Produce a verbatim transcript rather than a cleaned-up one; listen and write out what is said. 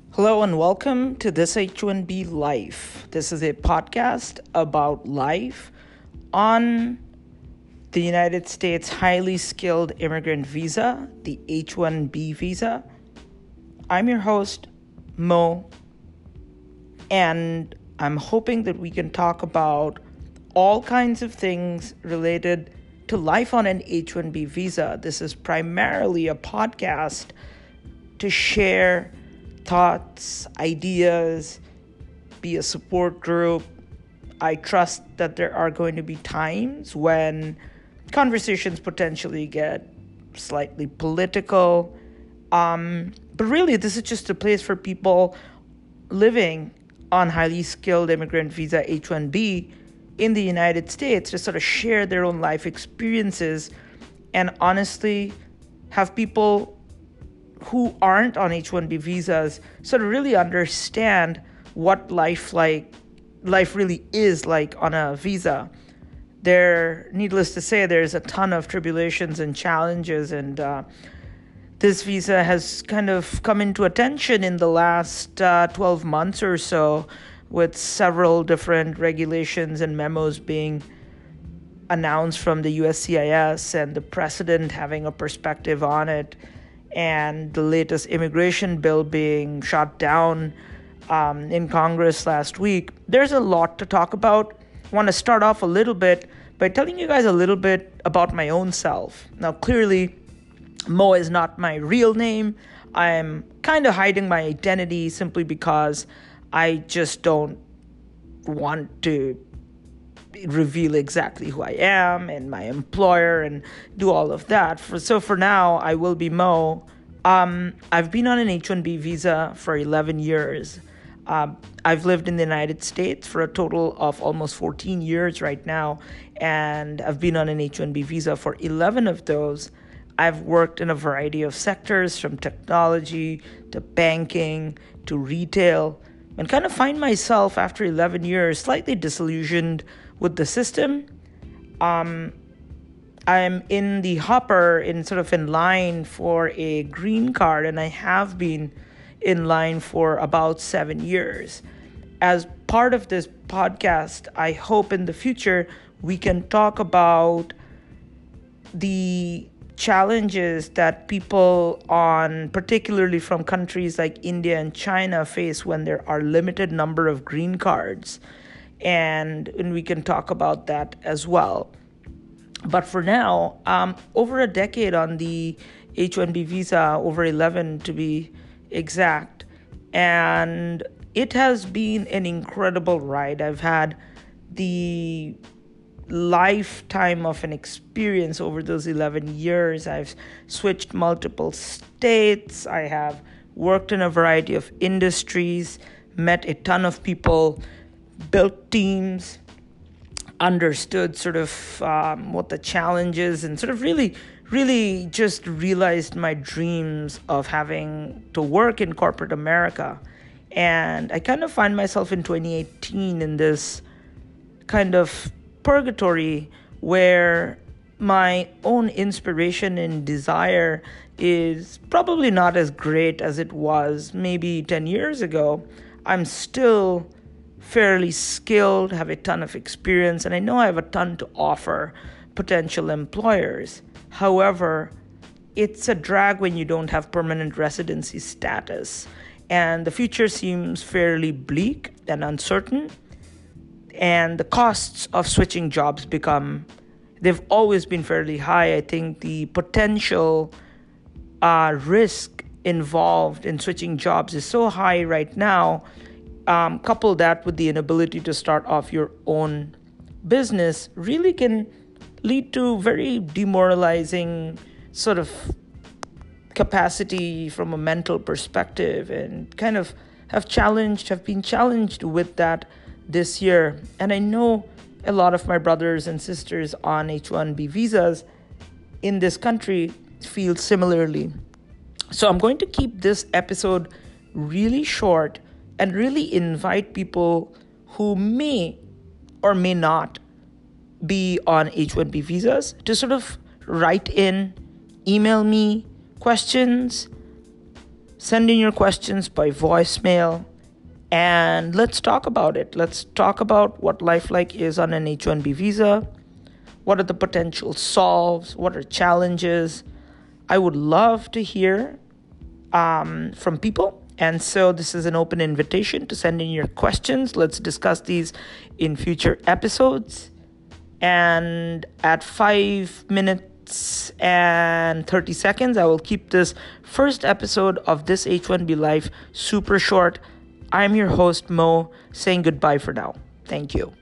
Hello and welcome to This H one B Life. This is a podcast about life on the United States highly skilled immigrant visa, the H one B visa. I'm your host, Mo, and I'm hoping that we can talk about all kinds of things related to life on an H one B visa. This is primarily a podcast to share thoughts, ideas, be a support group. I trust that there are going to be times when conversations potentially get slightly political. Um, but really, this is just a place for people living on highly skilled immigrant visa H one B in the United States to sort of share their own life experiences and honestly have people who aren't on H one B visas sort of really understand what life like life really is like on a visa. There, needless to say, there's a ton of tribulations and challenges, and uh, this visa has kind of come into attention in the last uh, twelve months or so, with several different regulations and memos being announced from the U S C I S and the president having a perspective on it, and the latest immigration bill being shot down um, in Congress last week. There's a lot to talk about. I want to start off a little bit by telling you guys a little bit about my own self. Now, clearly, Mo is not my real name. I'm kind of hiding my identity simply because I just don't want to reveal exactly who I am and my employer and do all of that. For, so for now, I will be Mo. Um, I've been on an H one B visa for eleven years. Um, I've lived in the United States for a total of almost fourteen years right now, and I've been on an H one B visa for eleven of those. I've worked in a variety of sectors, from technology to banking to retail, and kind of find myself after eleven years slightly disillusioned with the system. Um, I'm in the hopper, in sort of in line for a green card, and I have been in line for about seven years. As part of this podcast, I hope in the future we can talk about the challenges that people on, particularly from countries like India and China, face when there are limited number of green cards. And, and we can talk about that as well. But for now, um, over a decade on the H one B visa, over eleven to be exact, and it has been an incredible ride. I've had the lifetime of an experience over those eleven years. I've switched multiple states. I have worked in a variety of industries, met a ton of people, built teams, understood sort of um, what the challenges, and sort of really, really just realized my dreams of having to work in corporate America. And I kind of find myself in twenty eighteen in this kind of purgatory where my own inspiration and desire is probably not as great as it was maybe ten years ago. I'm still fairly skilled, have a ton of experience, and I know I have a ton to offer potential employers. However, it's a drag when you don't have permanent residency status, and the future seems fairly bleak and uncertain, and the costs of switching jobs become, they've always been fairly high. I think the potential uh, risk involved in switching jobs is so high right now. Um, couple that with the inability to start off your own business really can lead to very demoralizing sort of capacity from a mental perspective, and kind of have challenged, have been challenged with that this year. And I know a lot of my brothers and sisters on H one B visas in this country feel similarly. So I'm going to keep this episode really short and really invite people who may or may not be on H one B visas to sort of write in, email me questions, Send in your questions by voicemail and let's talk about it. Let's talk about what life like is on an H one B visa. What are the potential solves? What are challenges? I would love to hear um, from people. And so this is an open invitation to send in your questions. Let's discuss these in future episodes. And at five minutes and thirty seconds, I will keep this first episode of this H one B Life super short. I'm your host, Mo, saying goodbye for now. Thank you.